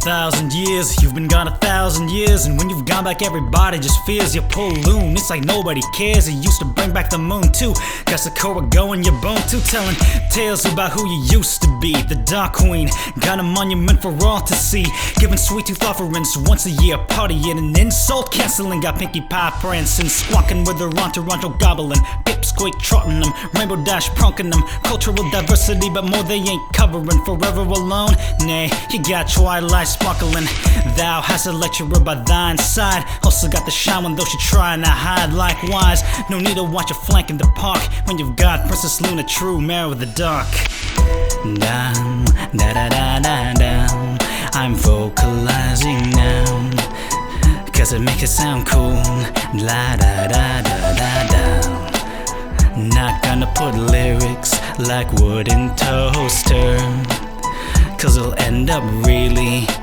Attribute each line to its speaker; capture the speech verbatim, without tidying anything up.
Speaker 1: thousand years, you've been gone a thousand years, and when you've gone back everybody just fears your pollution. It's like nobody cares. You used to bring back the moon too, got Sakura going your bone too, telling tales about who you used to be. The Dark Queen got a monument for all to see, giving sweet tooth offerings once a year, partying and insult canceling. Got Pinkie Pie prancing, squawking with her on Toronto gobbling, pipsqueak trotting them, Rainbow Dash pronking them. Cultural diversity, but more they ain't covering. Forever alone, nay, you got Twilight sparkling. Thou hast a lecturer by thine side, also got the shine when though she trying to hide. Likewise, no need to watch a flank in the park when you've got Princess Luna, true mirror of the dark. Down, da da da da down. I'm vocalizing now, cause it makes it sound cool. La da da da da down. Not gonna put lyrics like wooden toaster, cause it'll end up really